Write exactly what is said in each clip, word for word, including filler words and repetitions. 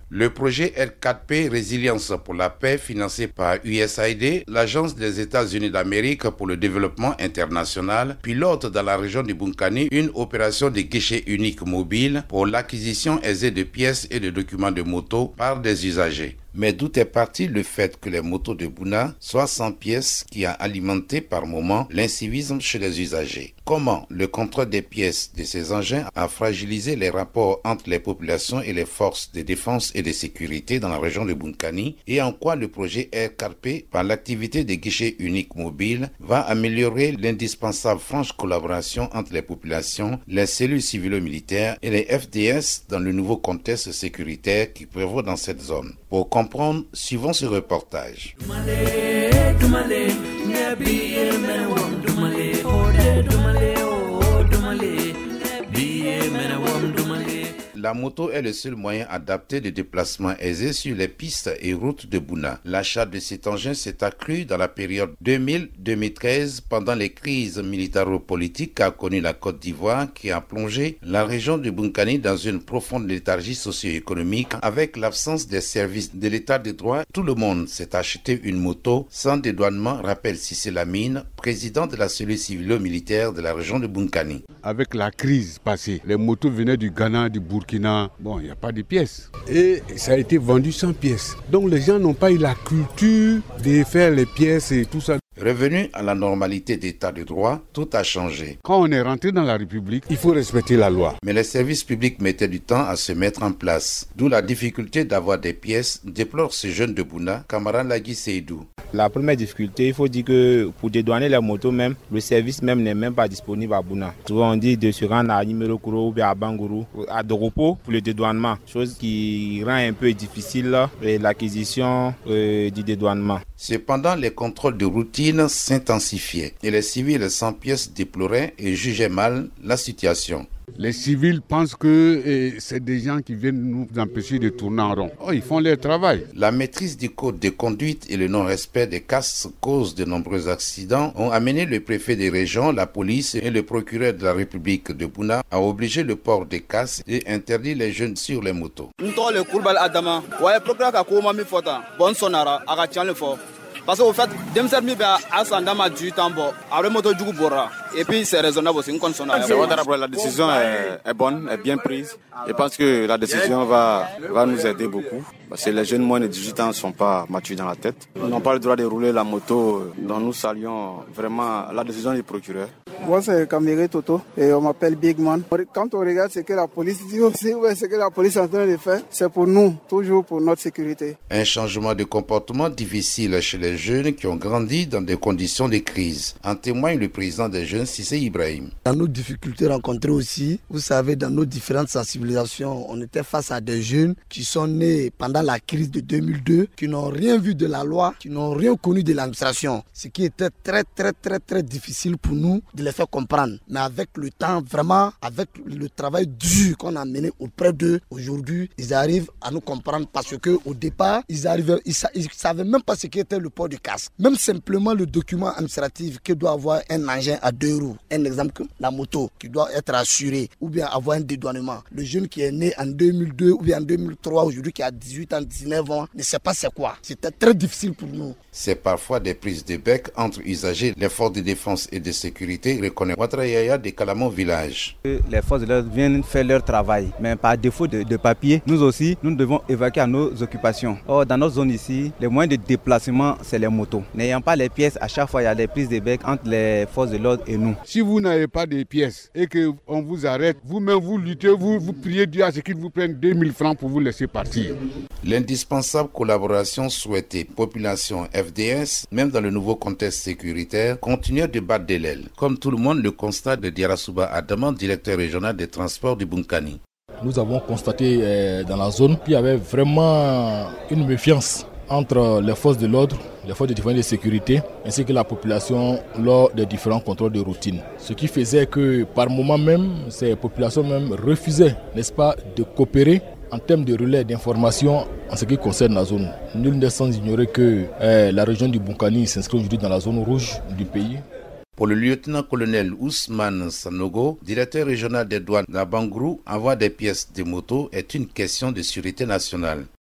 Le projet R quatre P Résilience pour la paix, financé par U S A I D, l'Agence des États-Unis d'Amérique pour le développement international, pilote dans la région du Bunkani une opération de guichet unique mobile pour l'acquisition aisée de pièces et de documents de moto par des usagers. Mais d'où est parti le fait que les motos de Bouna soient sans pièces qui a alimenté par moments l'incivisme chez les usagers? Comment le contrôle des pièces de ces engins a fragilisé les rapports entre les populations et les forces de défense et de sécurité dans la région de Bunkani? Et en quoi le projet R quatre P, par l'activité des guichets uniques mobiles, va améliorer l'indispensable franche collaboration entre les populations, les cellules civilo-militaires et les F D S dans le nouveau contexte sécuritaire qui prévaut dans cette zone? Pour comprendre, suivons ce reportage. La moto est le seul moyen adapté de déplacement aisé sur les pistes et routes de Bouna. L'achat de cet engin s'est accru dans la période deux mille à deux mille treize pendant les crises militaro-politiques qu'a connu la Côte d'Ivoire qui a plongé la région de Bunkani dans une profonde léthargie socio-économique avec l'absence des services de l'état de droit. Tout le monde s'est acheté une moto sans dédouanement, rappelle Cissé Lamine, président de la cellule civilo-militaire de la région de Bunkani. Avec la crise passée, les motos venaient du Ghana, du Burkina, bon, il n'y a pas de pièces. Et ça a été vendu sans pièces. Donc les gens n'ont pas eu la culture de faire les pièces et tout ça. Revenu à la normalité d'état de droit, tout a changé. Quand on est rentré dans la République, il faut respecter la loi. Mais les services publics mettaient du temps à se mettre en place. D'où la difficulté d'avoir des pièces, déplore ce jeune de Bouna, Kamara Lagui Seydou. La première difficulté, il faut dire que pour dédouaner les motos même, le service même n'est même pas disponible à Bouna. Souvent on dit de se rendre à Nimerokuro ou bien à Bangourou, à Doropo pour le dédouanement, chose qui rend un peu difficile l'acquisition euh, du dédouanement. Cependant, les contrôles de routine s'intensifiaient et les civils sans pièces déploraient et jugeaient mal la situation. Les civils pensent que eh, c'est des gens qui viennent nous empêcher de tourner en rond. Oh, ils font leur travail. La maîtrise du code de conduite et le non-respect des casques cause de nombreux accidents ont amené le préfet des régions, la police et le procureur de la République de Bouna à obliger le port des casques et interdire les jeunes sur les motos. Parce qu'au fait, et puis c'est raisonnable aussi. La décision est, est bonne, est bien prise. Je pense que la décision va, va nous aider beaucoup. Parce que les jeunes moins de dix-huit ans ne sont pas matures dans la tête. Ils n'ont pas le droit de rouler la moto. Donc nous saluons vraiment la décision du procureur. Moi c'est Kamere Toto et on m'appelle Big Man. Quand on regarde ce que la police dit aussi, ouais, ce que la police est en train de faire, c'est pour nous, toujours pour notre sécurité. Un changement de comportement difficile chez les jeunes qui ont grandi dans des conditions de crise. En témoigne le président des jeunes, Cissé Ibrahim. Dans nos difficultés rencontrées aussi, vous savez, dans nos différentes sensibilisations, on était face à des jeunes qui sont nés pendant la crise de deux mille deux, qui n'ont rien vu de la loi, qui n'ont rien connu de l'administration. Ce qui était très très très très difficile pour nous de les faire comprendre. Mais avec le temps, vraiment, avec le travail dur qu'on a mené auprès d'eux, aujourd'hui, ils arrivent à nous comprendre parce qu'au départ, ils arrivaient, ils ne savaient même pas ce qu'était le port de casque. Même simplement le document administratif que doit avoir un engin à deux roues. Un exemple, la moto qui doit être assurée ou bien avoir un dédouanement. Le jeune qui est né en deux mille deux ou bien en deux mille trois, aujourd'hui qui a dix-huit ans, dix-neuf ans, ne sait pas c'est quoi. C'était très difficile pour nous. C'est parfois des prises de bec entre usagers. Les forces de défense et de sécurité reconnaissent Ouattara de Calamon Village. Les forces de l'ordre viennent faire leur travail, mais par défaut de, de papier, nous aussi, nous devons évacuer à nos occupations. Or, dans notre zone ici, les moyens de déplacement, c'est les motos. N'ayant pas les pièces, à chaque fois, il y a des prises de bec entre les forces de l'ordre et nous. Si vous n'avez pas de pièces et qu'on vous arrête, vous-même vous luttez, vous, vous priez Dieu à ce qu'il vous prenne deux mille francs pour vous laisser partir. L'indispensable collaboration souhaitée, population F D S, même dans le nouveau contexte sécuritaire, continue de battre de l'aile. Comme tout le monde le constate de Diarasuba Adama, directeur régional des transports du Bunkani. Nous avons constaté euh, dans la zone qu'il y avait vraiment une méfiance entre les forces de l'ordre, les forces de défense et de sécurité, ainsi que la population lors des différents contrôles de routine. Ce qui faisait que par moment même, ces populations même refusaient, n'est-ce pas, de coopérer en termes de relais d'information en ce qui concerne la zone. Nul n'est sans ignorer que euh, la région du Bunkani s'inscrit aujourd'hui dans la zone rouge du pays. Pour le lieutenant-colonel Ousmane Sanogo, directeur régional des douanes à Bangourou, avoir des pièces de moto est une question de sûreté nationale.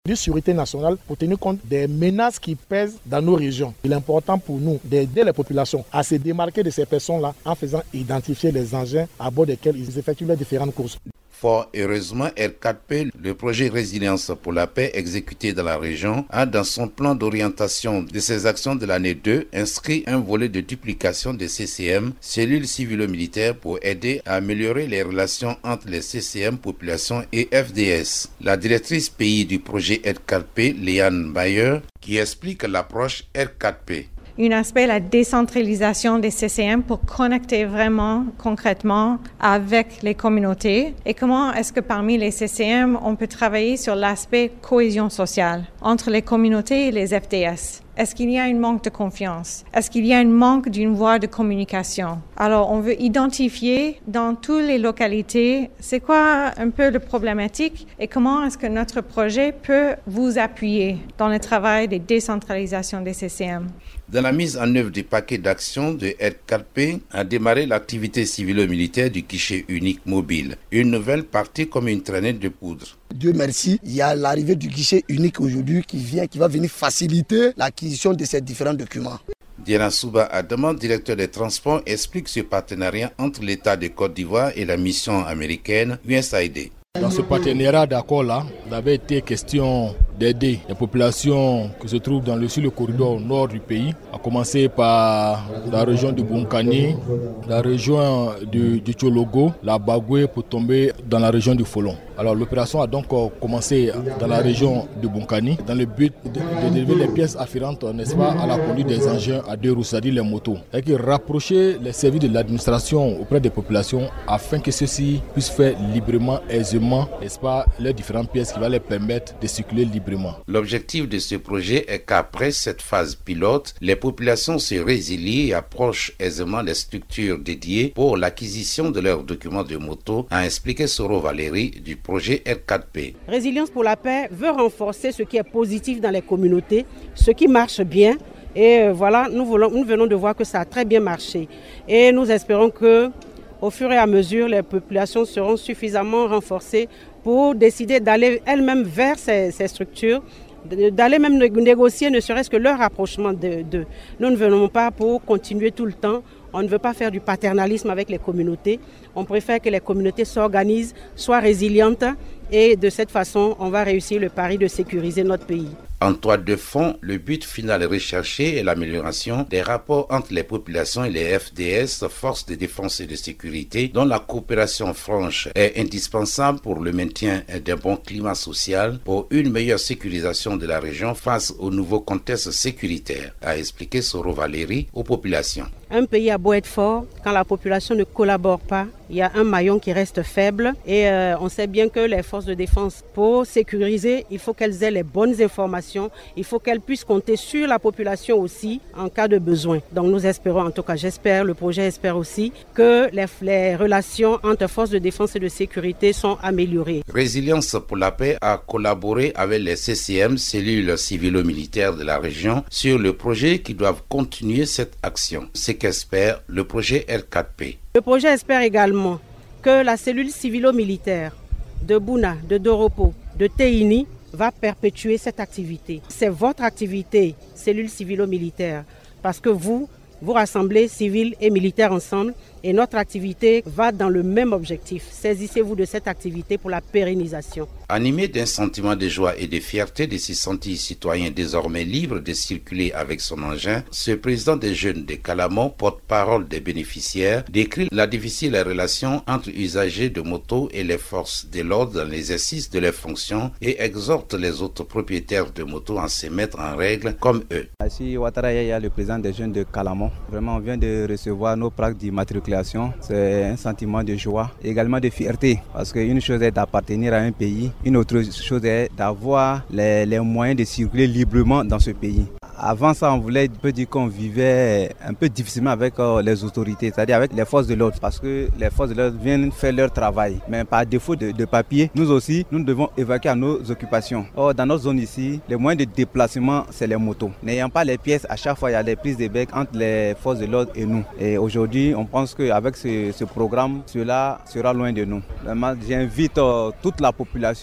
de sécurité nationale pour tenir compte des menaces qui pèsent dans nos régions. Il est important pour nous d'aider les populations à se démarquer de ces personnes-là en faisant identifier les engins à bord desquels ils effectuent les différentes courses. Fort heureusement, R quatre P, le projet Résilience pour la paix exécuté dans la région, a dans son plan d'orientation de ses actions de l'année deux inscrit un volet de duplication des C C M, cellules civilo-militaires, pour aider à améliorer les relations entre les C C M, population et F D S. La directrice pays du projet R quatre P, Léane Bayer, qui explique l'approche R quatre P. Un aspect, la décentralisation des C C M pour connecter vraiment concrètement avec les communautés et comment est-ce que parmi les C C M, on peut travailler sur l'aspect cohésion sociale entre les communautés et les F D S. Est-ce qu'il y a un manque de confiance? Est-ce qu'il y a un manque d'une voie de communication? Alors, on veut identifier dans toutes les localités c'est quoi un peu le problématique et comment est-ce que notre projet peut vous appuyer dans le travail de décentralisation des C C M. Dans la mise en œuvre du paquet d'actions de R quatre P a démarré l'activité civilo-militaire du guichet unique mobile, une nouvelle partie comme une traînée de poudre. Dieu merci, il y a l'arrivée du guichet unique aujourd'hui qui vient, qui va venir faciliter l'acquisition de ces différents documents. Diana Souba Adama, directeur des transports, explique ce partenariat entre l'État de Côte d'Ivoire et la mission américaine U S A I D. Dans ce partenariat d'accord-là, il avait été question d'aider les populations qui se trouvent dans le, sur le corridor nord du pays, à commencer par la région de Bunkani, la région du, du Tchologo, la Bagoué, pour tomber dans la région du Folon. Alors l'opération a donc commencé dans la région de Bunkani, dans le but de, de délever les pièces afférentes, n'est-ce pas, à la conduite des engins à deux roues, c'est-à-dire les motos, et qui rapprocher les services de l'administration auprès des populations afin que ceux-ci puissent faire librement, aisément, n'est-ce pas, les différentes pièces qui vont les permettre de circuler librement. L'objectif de ce projet est qu'après cette phase pilote, les populations se résilient et approchent aisément les structures dédiées pour l'acquisition de leurs documents de moto, a expliqué Soro Valérie du projet R quatre P. Résilience pour la paix veut renforcer ce qui est positif dans les communautés, ce qui marche bien. Et voilà, nous, voulons, nous venons de voir que ça a très bien marché. Et nous espérons que, au fur et à mesure, les populations seront suffisamment renforcées pour décider d'aller elles-mêmes vers ces, ces structures, d'aller même négocier ne serait-ce que leur rapprochement de, de. Nous ne venons pas pour continuer tout le temps. On ne veut pas faire du paternalisme avec les communautés. On préfère que les communautés s'organisent, soient résilientes et de cette façon, on va réussir le pari de sécuriser notre pays. En toile de fond, le but final recherché est l'amélioration des rapports entre les populations et les F D S, forces de défense et de sécurité, dont la coopération franche est indispensable pour le maintien d'un bon climat social, pour une meilleure sécurisation de la région face au nouveau contexte sécuritaire, a expliqué Soro Valérie aux populations. Un pays a beau être fort, quand la population ne collabore pas, il y a un maillon qui reste faible et euh, on sait bien que les forces de défense, pour sécuriser, il faut qu'elles aient les bonnes informations, il faut qu'elles puissent compter sur la population aussi en cas de besoin. Donc nous espérons, en tout cas j'espère, le projet espère aussi que les, les relations entre forces de défense et de sécurité sont améliorées. Résilience pour la paix a collaboré avec les C C M, cellules civilo-militaires de la région, sur le projet qui doivent continuer cette action. C'est qu'espère le projet R quatre P. Le projet espère également que la cellule civilo-militaire de Bouna, de Doropo, de Teini va perpétuer cette activité. C'est votre activité, cellule civilo-militaire, parce que vous, vous rassemblez civils et militaires ensemble et notre activité va dans le même objectif. Saisissez-vous de cette activité pour la pérennisation. Animé d'un sentiment de joie et de fierté de se sentir citoyen désormais libre de circuler avec son engin, ce président des jeunes de Calamon, porte-parole des bénéficiaires, décrit la difficile relation entre usagers de motos et les forces de l'ordre dans l'exercice de leurs fonctions et exhorte les autres propriétaires de motos à se mettre en règle comme eux. Ici, Ouattara Yaya, le président des jeunes de Calamon. Vraiment, on vient de recevoir nos plaques d'immatriculation. C'est un sentiment de joie, également de fierté, parce qu'une chose est d'appartenir à un pays, une autre chose est d'avoir les, les moyens de circuler librement dans ce pays. Avant ça, on voulait peut dire qu'on vivait un peu difficilement avec les autorités, c'est-à-dire avec les forces de l'ordre, parce que les forces de l'ordre viennent faire leur travail. Mais par défaut de, de papier, nous aussi, nous devons évacuer à nos occupations. Or, dans notre zone ici, les moyens de déplacement, c'est les motos. N'ayant pas les pièces, à chaque fois, il y a des prises de bec entre les forces de l'ordre et nous. Et aujourd'hui, on pense qu'avec ce, ce programme, cela sera loin de nous. Vraiment, j'invite euh, toute la population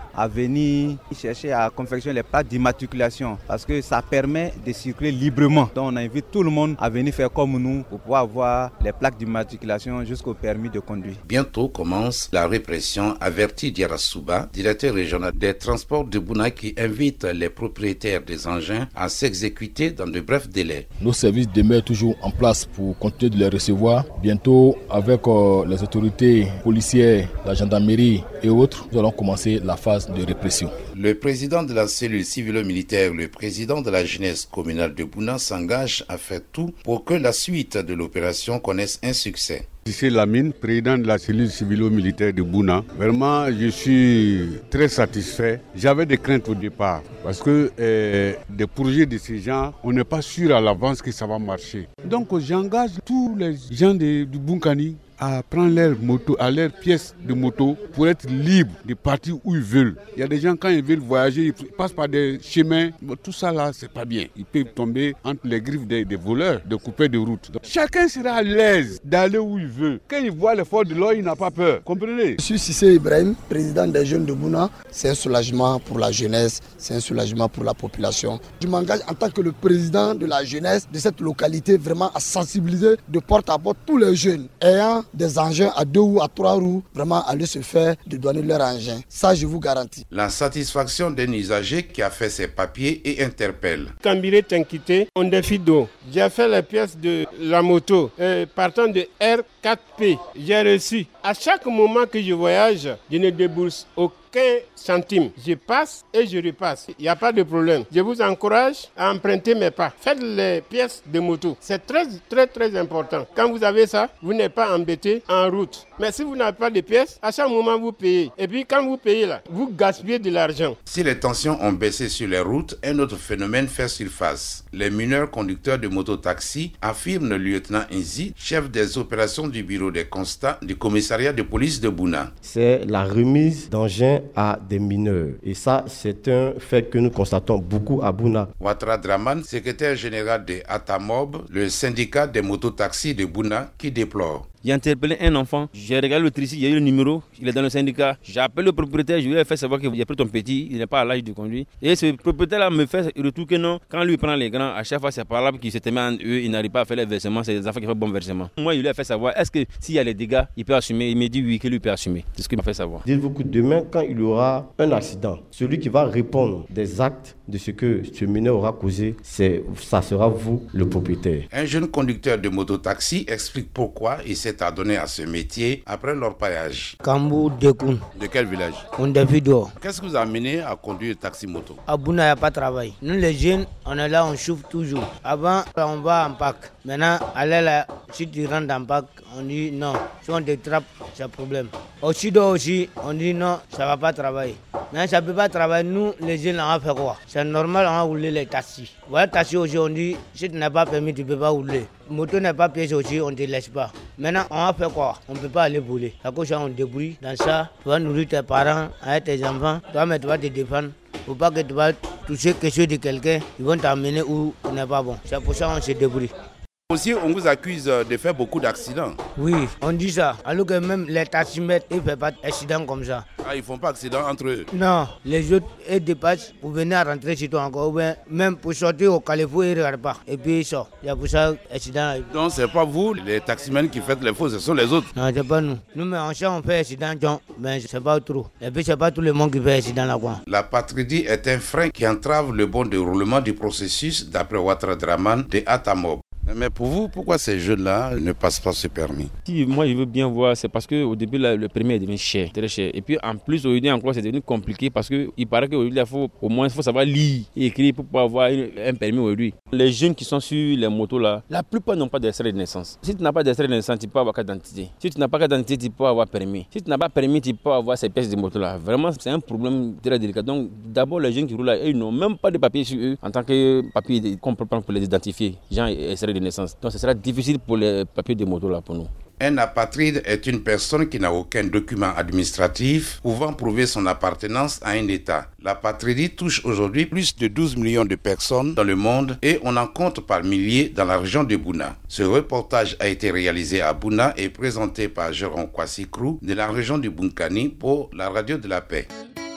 à venir chercher à confectionner les plaques d'immatriculation parce que ça permet de circuler librement. Donc on invite tout le monde à venir faire comme nous pour pouvoir avoir les plaques d'immatriculation jusqu'au permis de conduire. Bientôt commence la répression, avertit Diarra Souba, directeur régional des transports de Bouna, qui invite les propriétaires des engins à s'exécuter dans de brefs délais. Nos services demeurent toujours en place pour continuer de les recevoir. Bientôt, avec euh, les autorités policières, la gendarmerie et autres, nous allons commencer la phase de répression. Le président de la cellule civilo-militaire, le président de la jeunesse communale de Bouna s'engage à faire tout pour que la suite de l'opération connaisse un succès. Cissé Lamine, président de la cellule civilo-militaire de Bouna. Vraiment, je suis très satisfait. J'avais des craintes au départ parce que euh, des projets de ces gens, on n'est pas sûr à l'avance que ça va marcher. Donc j'engage tous les gens de, du Bunkani à prendre leur moto, à leurs pièces de moto pour être libres de partir où ils veulent. Il y a des gens, quand ils veulent voyager, ils passent par des chemins. Tout ça là, c'est pas bien. Ils peuvent tomber entre les griffes des, des voleurs, des coupeurs de route. Donc, chacun sera à l'aise d'aller où il veut. Quand il voit l'effort de l'eau, il n'a pas peur. Comprenez? Je suis Cissé Ibrahim, président des jeunes de Bouna. C'est un soulagement pour la jeunesse, c'est un soulagement pour la population. Je m'engage en tant que le président de la jeunesse de cette localité vraiment à sensibiliser de porte à porte tous les jeunes ayant des engins à deux ou à trois roues, vraiment aller se faire dédouaner leur engin. Ça, je vous garantis. La satisfaction d'un usager qui a fait ses papiers et interpelle. Cambiré Tinquité, on défie d'eau. J'ai fait les pièces de la moto euh, partant de R quatre P. J'ai reçu. À chaque moment que je voyage, je ne débourse aucun centime. Je passe et je repasse. Il n'y a pas de problème. Je vous encourage à emprunter mes pas. Faites les pièces de moto. C'est très, très, très important. Quand vous avez ça, vous n'êtes pas embêté en route. Mais si vous n'avez pas de pièces, à chaque moment vous payez. Et puis quand vous payez là, vous gaspillez de l'argent. Si les tensions ont baissé sur les routes, un autre phénomène fait surface. Les mineurs conducteurs de mototaxi, affirme le lieutenant Inzi, chef des opérations du bureau des constats du commissariat de police de Bouna. C'est la remise d'engins à des mineurs. Et ça, c'est un fait que nous constatons beaucoup à Bouna. Ouattara Draman, secrétaire général de Atamob, le syndicat des mototaxis de Bouna, qui déplore. J'ai interpellé un enfant, j'ai regardé le tricot, il y a eu le numéro, il est dans le syndicat. J'ai appelé le propriétaire, je lui ai fait savoir qu'il a pris ton petit, il n'est pas à l'âge de conduire. Et ce propriétaire-là me fait retour que non, quand lui prend les grands, à chaque fois c'est par là qu'il se met en eux, il n'arrive pas à faire les versements, c'est les enfants qui font bon versement. Moi, je lui ai fait savoir, est-ce que s'il y a les dégâts, il peut assumer? Il me dit oui, que lui peut assumer. C'est ce qu'il m'a fait savoir. Dites-vous que demain, quand il y aura un accident, celui qui va répondre des actes de ce que ce mineur aura causé, c'est, ça sera vous, le propriétaire. Un jeune conducteur de mototaxi explique pourquoi il s'est adonné à ce métier après l'orpaillage. Kambou Dekoun. De quel village? Ondefido. Qu'est-ce qui vous a amené à conduire taxi-moto? À Bouna, il n'y a pas de travail. Nous les jeunes, on est là, on chauffe toujours. Avant, on va en Pâques. Maintenant, allez là, si tu rentres en Pâques, on dit non. Si on te trappe, c'est un problème. Au sud aussi, on dit non, ça ne va pas travailler. Mais ça ne peut pas travailler. Nous, les jeunes, on va faire quoi? C'est normal, on va rouler les taxis. Voilà, taxi aussi, on dit, si tu n'as pas permis, tu ne peux pas rouler. Moto n'est pas pièce aussi, on ne te laisse pas. Maintenant, on va faire quoi? On ne peut pas aller voler. À cause on débrouille. Dans ça, tu vas nourrir tes parents, avec tes enfants. Toi, mais tu vas te défendre. Il ne faut pas que tu vas toucher quelque chose de quelqu'un. Ils vont t'amener où tu n'es pas bon. C'est pour ça qu'on se débrouille. Aussi, on vous accuse de faire beaucoup d'accidents. Oui, on dit ça. Alors que même les taximètres, ils ne font pas d'accidents comme ça. Ah, ils ne font pas d'accidents entre eux? Non, les autres, ils dépassent pour venir rentrer chez toi encore. Même pour sortir au Califou, ils ne regardent pas. Et puis ils sortent. Il y a pour ça accident. Donc, ce n'est pas vous, les taximens, qui faites les faux, ce sont les autres? Non, ce n'est pas nous. Nous, mais en chant, on fait accident, mais ce n'est pas trop. Et puis, ce n'est pas tout le monde qui fait accident là-bas. La patridie est un frein qui entrave le bon déroulement du processus, d'après Ouattara Draman de Atamob. Mais pour vous, pourquoi ces jeunes-là ne passent pas ce permis? Si moi je veux bien voir, c'est parce qu'au début là, le permis est devenu cher, très cher. Et puis en plus aujourd'hui encore c'est devenu compliqué parce qu'il paraît qu'aujourd'hui il faut au moins il faut savoir lire et écrire pour pouvoir avoir un permis aujourd'hui. Les jeunes qui sont sur les motos là, la plupart n'ont pas d'extrait de naissance. Si tu n'as pas d'extrait de naissance, tu peux avoir carte d'identité. Si tu n'as pas carte d'identité, tu peux avoir permis. Si tu n'as pas permis, tu peux avoir ces pièces de moto là. Vraiment c'est un problème très délicat. Donc d'abord les jeunes qui roulent là, ils n'ont même pas de papier sur eux en tant que papier qu'on peut prendre pour les identifier. Gens extrait de naissance. Donc ce sera difficile pour les papiers de moto là pour nous. Un apatride est une personne qui n'a aucun document administratif pouvant prouver son appartenance à un État. L'apatridie touche aujourd'hui plus de douze millions de personnes dans le monde et on en compte par milliers dans la région de Bouna. Ce reportage a été réalisé à Bouna et présenté par Jérôme Kwasi Krou de la région du Bunkani pour la Radio de la Paix.